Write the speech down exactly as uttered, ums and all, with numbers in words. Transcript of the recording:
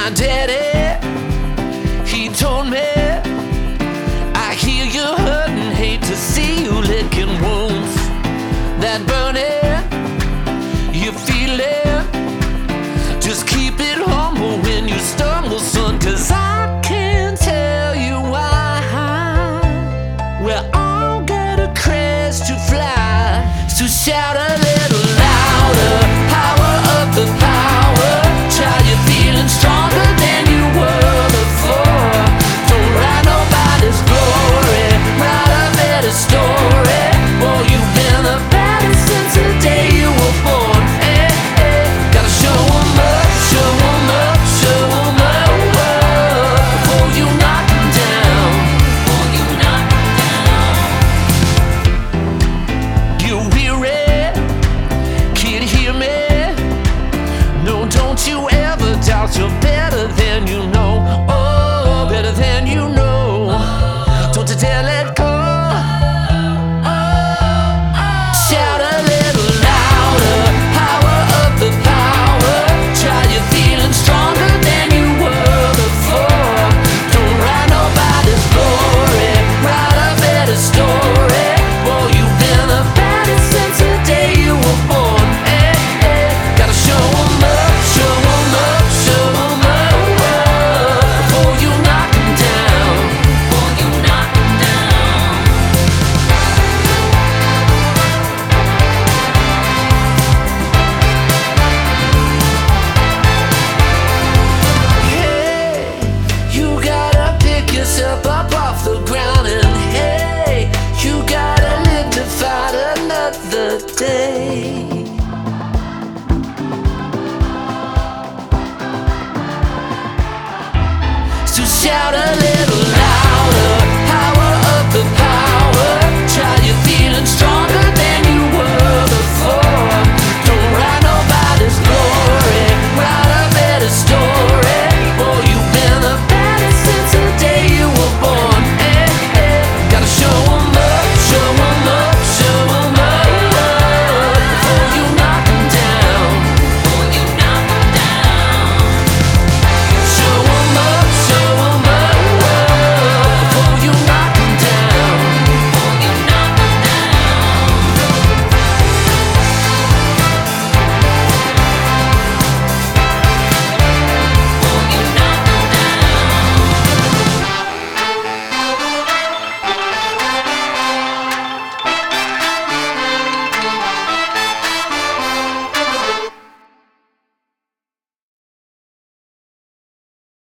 My daddy, he told me, I hear you hurting, hate to see you licking wounds that burning, you feel it. Just keep it humble when you stumble, son, 'cause I can't tell you why. We're all got a crest to fly, so shout a little louder. Power of the power, try you feeling stronger than you were before. Don't write nobody's glory, write a better story. Boy, you've been a better since the day you were born. Hey, hey, gotta show 'em up, show 'em up, show 'em up, before you knock 'em down, before you knock 'em down. You weary, kid, hear me. No, don't you ever doubt you're better than you know. Oh, better than you know. Don't you dare let go. Shout a little louder. Power of the power. Try you feeling stronger than you were before. Don't write nobody's glory, write a better story. Boy, you've been a better since the day you were born. Hey, hey, gotta show 'em up, show 'em up, show 'em up, before you knock 'em down, before you knock 'em down. Hey, you gotta pick yourself up off the ground, and hey, you gotta live to fight another day. So shout a little louder.